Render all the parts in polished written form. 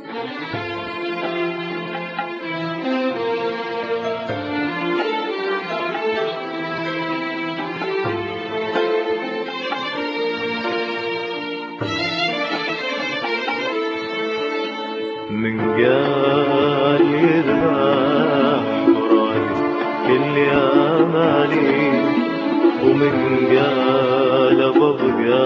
من قال يذبح فراقي كل امالي، ومن قال ببقى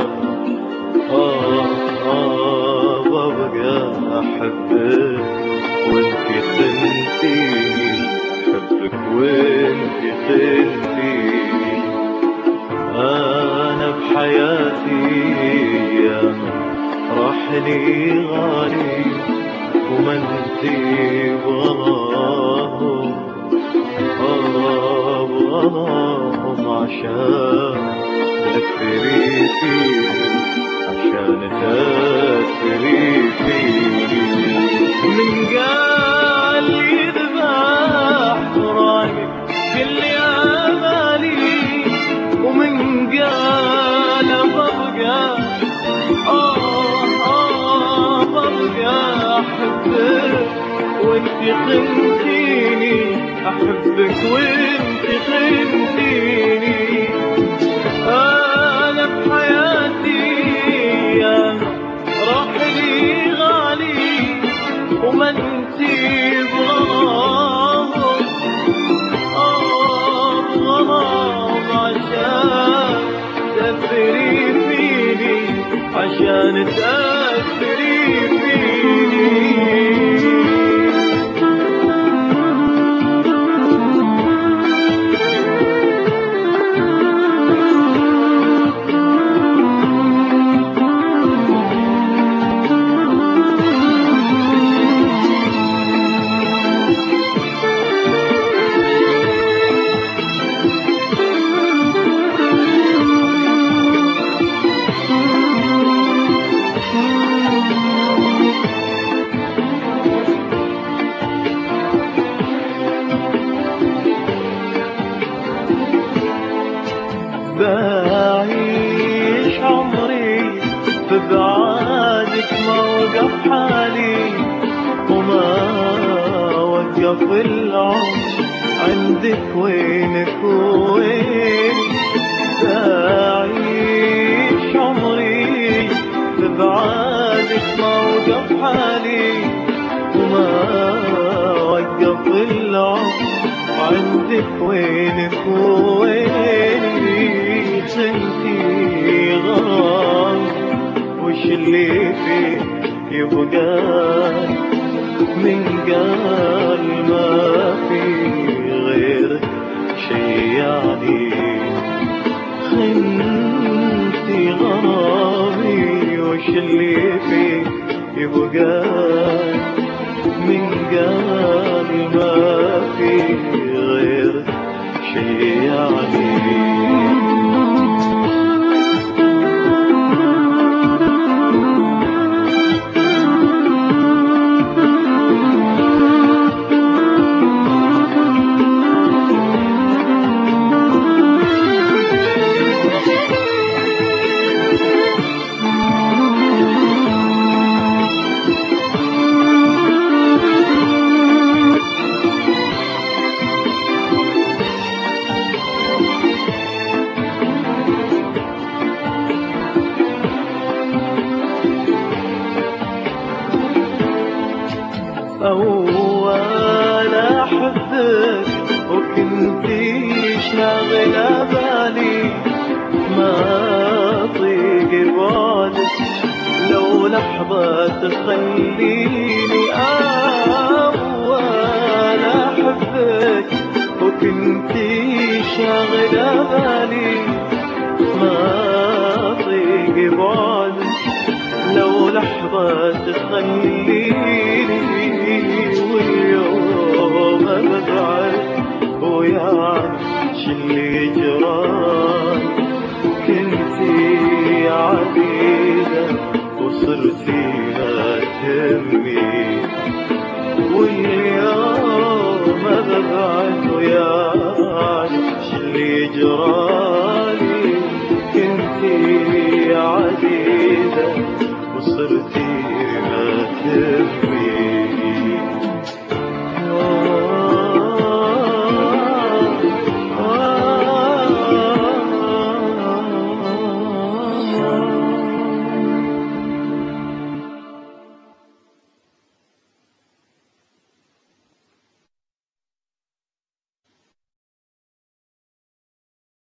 ببقى احبك وانتي خنتيني، احبك وانتي خنتيني. انا بحياتي يا راح لي غالي، وما انتي بغلاهم بغلاهم عشان تأثري فيني، عشان تأثري فيني. من قال يذبح فراقي كل امالي، ومن قال ببقى ببقى احبك وانتي خنتيني، احبك وانتي خنتيني. انا بحياتي يا راح لي غالي، وما انتي بغلاهم بغلاهم عشان تأثري فيني، عشان تأثري فيني. بعيش عمري في بعادك، ما وقف حالي وما وقف العمر عندك، وينك ويني. بعيش عمري في بعادك، ما وقف حالي وما وقف العمر عندك، وينك ويني. انتي غرام وش اللي فيه يبقى، من قال ما في غيرك شي يعني. انتي غرامي وش اللي فيه يبقى، من قال ما في غيرك شي يعني. أول أحبك وكنتي شاغلة بالي، ما طيق بالك لو لحظة تخليني. أول أحبك وكنتي شاغلة بالي، ما طيق بالك لو لحظة تخليني. واليوم أبعد وياك شلي جراي، كنتي عبيدة وصرتي ما تهمي. واليوم أبعد وياك شلي جراي،